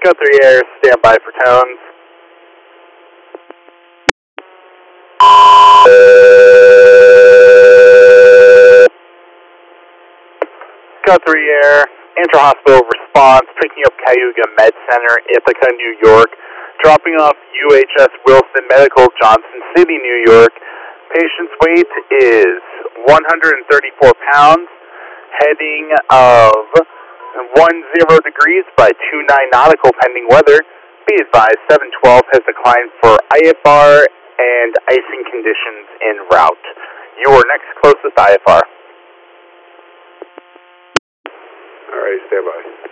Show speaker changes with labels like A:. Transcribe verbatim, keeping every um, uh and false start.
A: Go three Air, stand by for tones. Go three Air, intra-hospital response, picking up Cayuga Med Center, Ithaca, New York, dropping off U H S Wilson Medical, Johnson City, New York. Patient's weight is one hundred thirty-four pounds, heading of one zero degrees by two nine nautical pending weather. Be advised, seven twelve has declined for I F R and icing conditions en route. Your next closest I F R.
B: All right, stand by.